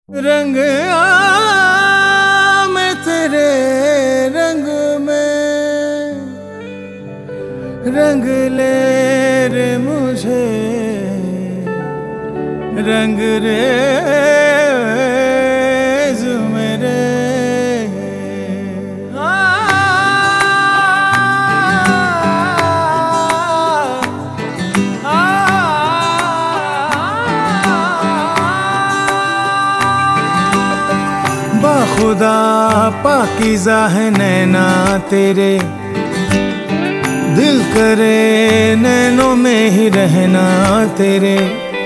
रंग आ मैं तेरे रंग में, रंग ले रे मुझे, रंग रेज़ मेरे। बाखुदा पाकीज़ा है नैना तेरे, दिल करे नैनों में ही रहना तेरे।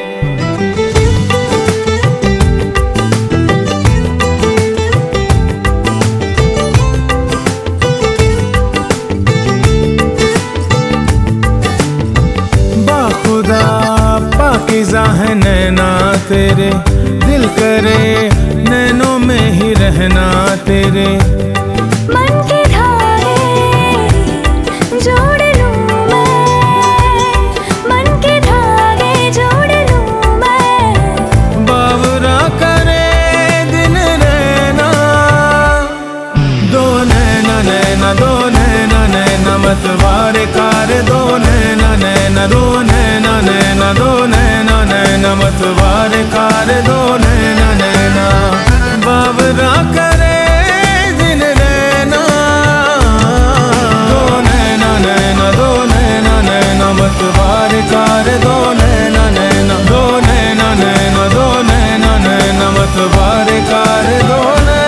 बाखुदा पाकीज़ा है नैना तेरे, दिल करे नैनों में ही रहना तेरे। मन के धागे जोड़ लूं मैं, मन के धागे जोड़ लूं मैं। बावरा करे दिन नैना, दो नैना नैना दो नैना नैना मतवारे कार, दो नैना नैना दो नैना नैना दो नैना नैना मतवारे कार, दो नैना नैना। बावरा करे दिन नैना, दो नैना नैना दो नैना नैना मतवारे कार, दो नैना नैना दो नैना नैना दो नैना नैना मतवारे कार, दो नैना।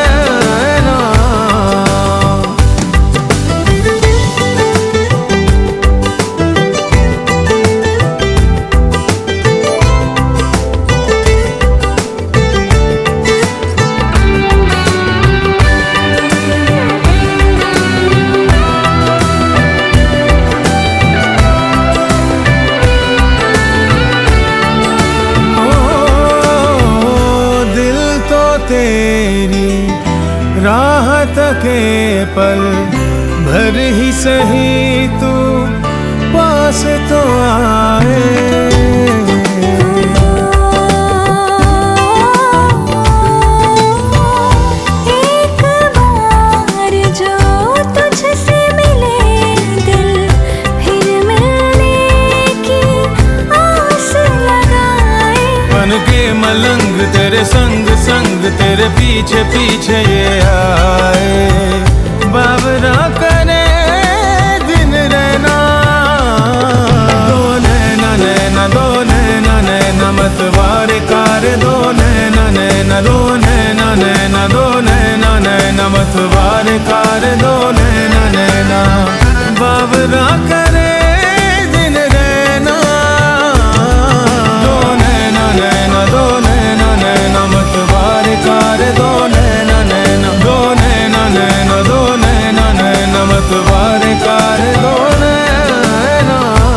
तेरी राहत के पल भर ही सही तू पास तो आए। एक बार जो तुझसे मिले दिल फिर मिलने की आस लगाए। बन के मलंग तेरे संग संग तेरे पीछे पीछे ये आए। बावरा करे दिन रहना, दो नैना नैना दो नैना नैना मतवारे कार, दो नैना नैना दो नैना नैना दो नैना नैना मतवारे कार, दो नैना नैना। बावरा करे दिन रहना, दो नैना नैना दो नैना नैना मतवारे कार, दो नैना नैना दो नैना नैना दो नैना नैना मतवारे कार, दो नैना।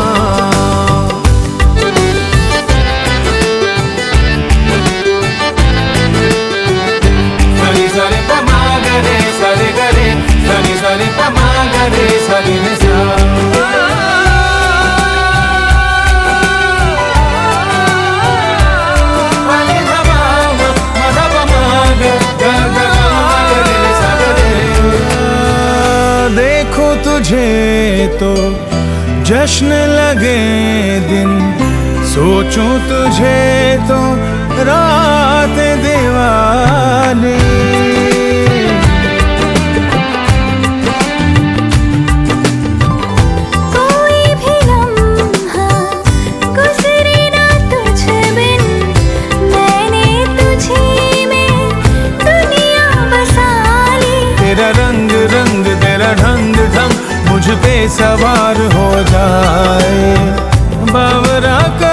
सनी सरे पमा गरे सरे गरे, सनी सरे पमा गरे सरे ने सा। देखो तुझे तो जश्न लगे दिन, सोचूं तुझे तो रात दिवाली। कोई भी लम्हा गुजरे ना तुझ बिन, मैंने तुझी में दुनिया बसा ली। तेरा रंग रंग तेरा ढंग ढंग मुझ पे सवार हो जाए। बावरा